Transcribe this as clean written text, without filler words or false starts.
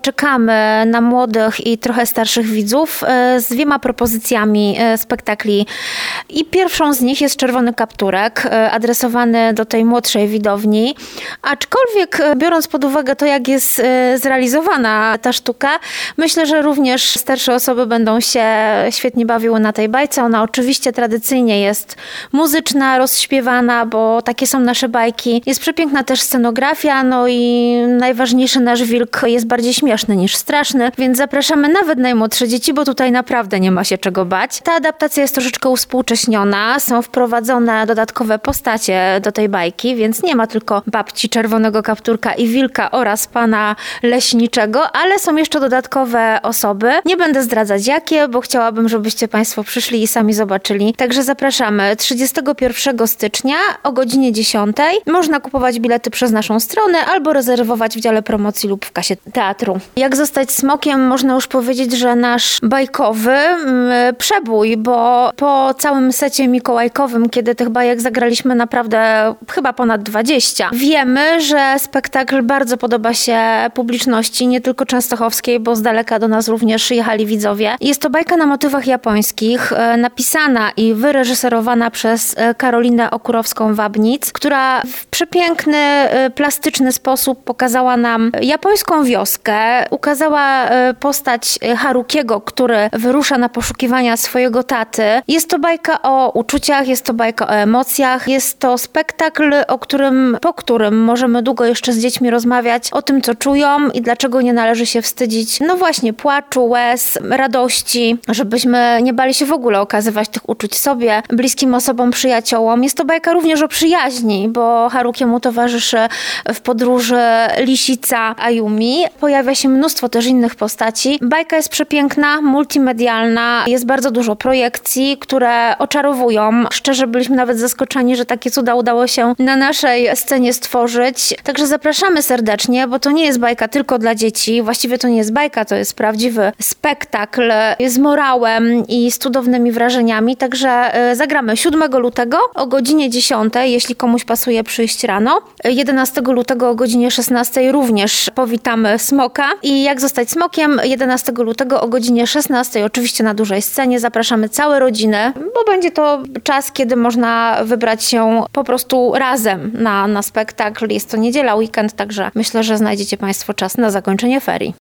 czekamy na młodych i trochę starszych widzów z 2 propozycjami spektakli. I pierwszą z nich jest Czerwony kapturek, adresowany do tej młodszej widowni. Aczkolwiek biorąc pod uwagę to, jak jest zrealizowana ta sztuka, myślę, że również starsze osoby będą się świetnie bawiły na tej bajce. Ona oczywiście tradycyjnie jest muzyczna, rozśpiewana, bo takie są nasze bajki. Jest przepiękna też scenografia, no i najważniejszy, nasz wilk jest bardziej śmieszny niż straszny, więc zapraszamy nawet najmłodsze dzieci, bo tutaj naprawdę nie ma się czego bać. Ta adaptacja jest troszeczkę uspółcześniona, są wprowadzone dodatkowe postacie do tej bajki, więc nie ma tylko babci Czerwonego kapturka i wilka oraz pana leśniczego, ale są jeszcze dodatkowe osoby. Nie będę zdradzać jakie, bo chciałabym, żebyście państwo przyszli i sami zobaczyli. Także zapraszamy 31 stycznia o godzinie 10. Można kupować bilety przez naszą stronę albo rezerwować w dziale promocji lub w kasie teatru. Jak zostać smokiem? Można już powiedzieć, że nasz bajkowy przebój, bo po całym secie mikołajkowym, kiedy tych bajek zagraliśmy naprawdę chyba ponad 20, wiemy, że spektakl bardzo podoba się publiczności, nie tylko częstochowskiej, bo z daleka do nas również jechali widzowie. Jest to bajka na motywach japońskich, napisana i wyreżyserowana przez Karolinę Okurowską-Wabnic, która w przepiękny, plastyczny sposób pokazała nam japońską wioskę, ukazała postać Harukiego, który wyrusza na poszukiwania swojego taty. Jest to bajka o uczuciach, jest to bajka o emocjach, jest to spektakl, po którym możemy długo jeszcze z dziećmi rozmawiać o tym, co czują i dlaczego nie należy się wstydzić, no właśnie, płaczu, łez, radości, żebyśmy nie bali się w ogóle okazywać tych uczuć sobie, bliskim osobom, przyjaciołom. Jest to bajka również o przyjaźni, bo Harukiemu towarzyszy w podróży lisica Ayumi. Pojawia się mnóstwo też innych postaci. Bajka jest przepiękna, multimedialna, jest bardzo dużo projekcji, które oczarowują. Szczerze byliśmy nawet zaskoczeni, że takie cuda udało się na naszej scenie stworzyć. Także zapraszamy serdecznie, bo to nie jest bajka tylko dla dzieci. Właściwie to nie jest bajka, to jest prawdziwy spektakl z morałem i z cudownymi wrażeniami. Także zagramy 7 lutego o godzinie 10, jeśli komuś pasuje przyjść rano. 11 lutego o godzinie 16 również powitamy smoka. I jak zostać smokiem? 11 lutego o godzinie 16, oczywiście na dużej scenie. Zapraszamy całe rodziny, bo będzie to czas, kiedy można wybrać się po prostu razem na spektakl. Jest to niedziela, weekend, także myślę, że znajdziecie państwo czas na zakończenie ferii.